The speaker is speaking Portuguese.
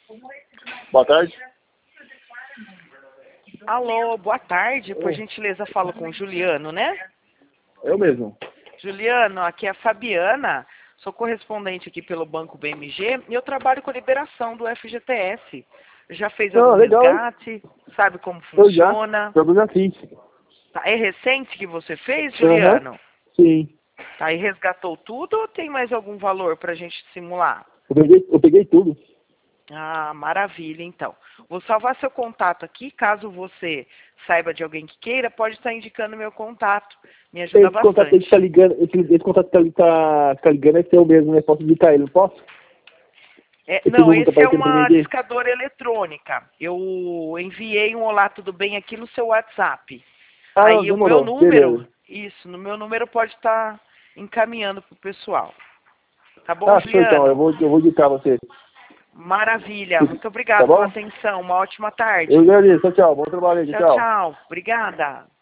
Boa tarde. Alô, boa tarde. Por gentileza, falo com o Juliano, né? Eu mesmo. Juliano, aqui é a Fabiana. Sou correspondente aqui pelo Banco BMG e eu trabalho com a liberação do FGTS. Já fez algum Legal, resgate? Sabe como funciona? Eu já fiz. Tá, é recente que você fez, Juliano? Sim. Tá, e resgatou tudo ou tem mais algum valor para a gente simular? Eu peguei tudo. Ah, maravilha, então. Vou salvar seu contato aqui, caso você saiba de alguém que queira, pode estar indicando meu contato. Me ajuda Esse contato bastante. que tá ligando, esse contato que tá ligando é seu mesmo, né? Posso digitar ele, não posso? Não, número que esse é aparecendo pra mim uma aqui? discadora eletrônica. Eu enviei um olá, tudo bem aqui no seu WhatsApp. Ah, não, Aí o meu demorou. número, Beleza. isso, no meu número pode estar encaminhando pro pessoal. Tá bom, Show então. Eu Juliano? vou indicar você. Maravilha. Muito Tá obrigado pela bom? atenção. Uma ótima Eu tarde. agradeço. Tchau, tchau. Bom trabalho aí. Tchau, Tchau. tchau. Obrigada.